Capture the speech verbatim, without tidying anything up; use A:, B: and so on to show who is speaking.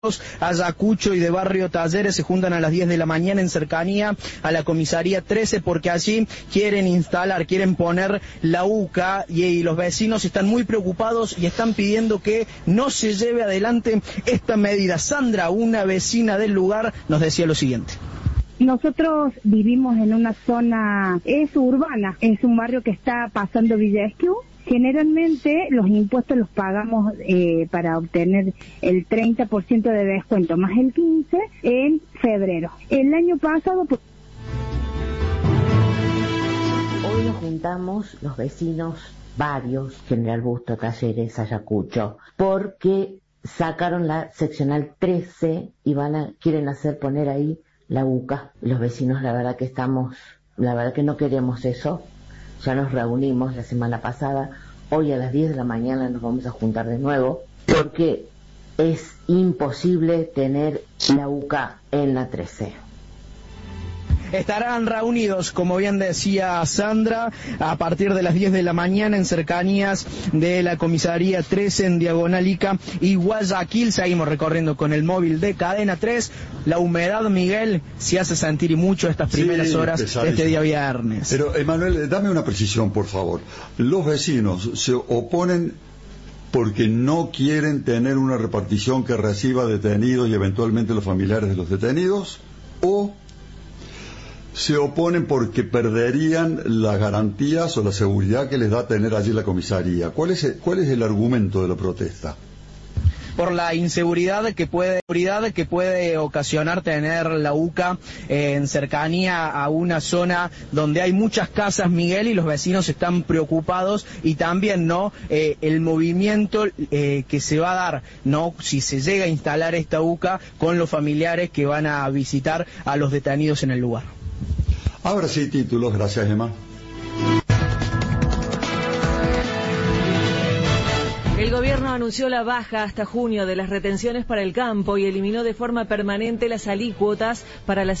A: Ayacucho y de Barrio Talleres se juntan a las diez de la mañana en cercanía a la comisaría trece porque allí quieren instalar, quieren poner la UCA y, y los vecinos están muy preocupados y están pidiendo que no se lleve adelante esta medida. Sandra, una vecina del lugar, nos decía lo siguiente.
B: Nosotros vivimos en una zona, es urbana, es un barrio que está pasando Villa Esquiú. Generalmente los impuestos los pagamos eh, para obtener el treinta por ciento de descuento más el quince por ciento en febrero. El año pasado...
C: Hoy nos juntamos los vecinos, varios, General Busto, Talleres, Ayacucho, porque sacaron la seccional trece y van a, quieren hacer poner ahí la UCA. Los vecinos, la verdad que estamos, la verdad que no queremos eso. Ya nos reunimos la semana pasada, hoy a las diez de la mañana nos vamos a juntar de nuevo, porque es imposible tener la UCA en la trece.
A: Estarán reunidos, como bien decía Sandra, a partir de las diez de la mañana en cercanías de la comisaría trece en Diagonal Ica y Guayaquil. Seguimos recorriendo con el móvil de Cadena tres. La humedad, Miguel, se hace sentir mucho estas primeras sí, horas de este día viernes.
D: Pero, Emanuel, dame una precisión, por favor. Los vecinos se oponen porque no quieren tener una repartición que reciba detenidos y eventualmente los familiares de los detenidos, o se oponen porque perderían las garantías o la seguridad que les da tener allí la comisaría. ¿Cuál es el, cuál es el argumento de la protesta?
A: Por la inseguridad que puede, que puede ocasionar tener la UCA eh, en cercanía a una zona donde hay muchas casas, Miguel, y los vecinos están preocupados, y también no eh, el movimiento eh, que se va a dar, no si se llega a instalar esta UCA con los familiares que van a visitar a los detenidos en el lugar.
D: Ahora sí, títulos, gracias, Emma.
E: El gobierno anunció la baja hasta junio de las retenciones para el campo y eliminó de forma permanente las alícuotas para las